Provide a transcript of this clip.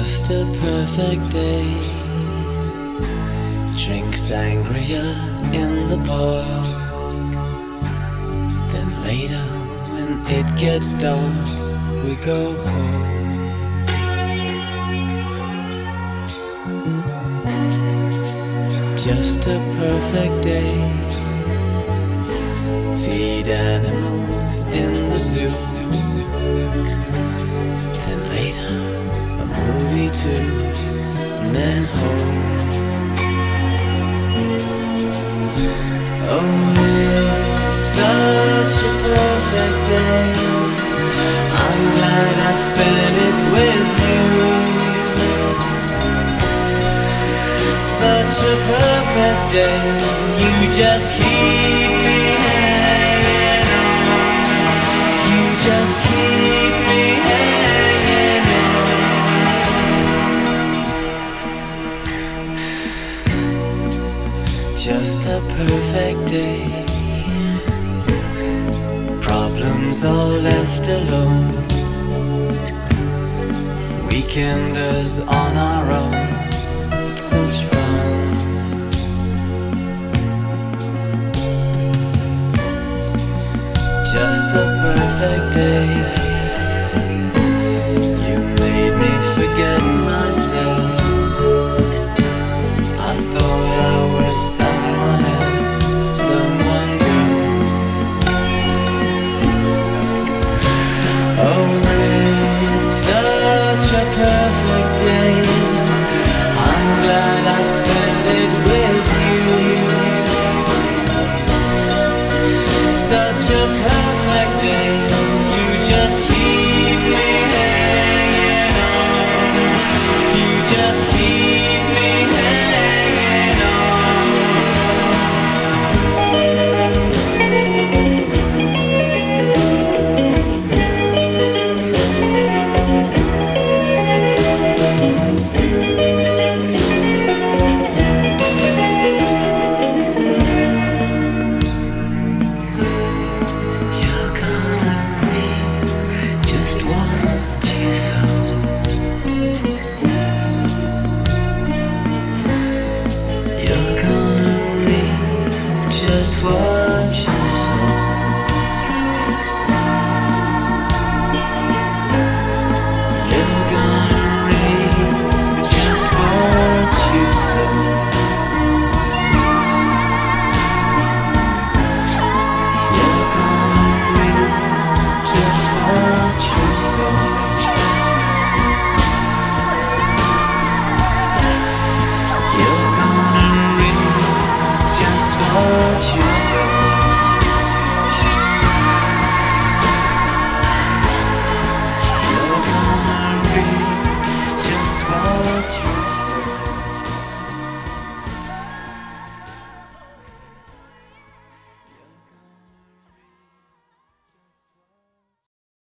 Just a perfect day. Drink sangria in the park. Then later when it gets dark, we go home. Just a perfect day. Feed animals in the zoo. Then later a movie too, and then home. Oh, it's such a perfect day. I'm glad I spent it with you. Such a perfect day. You just keep me hanging on. You just keep me hanging on. Just a perfect day. Problems all left alone. Weekenders on our own.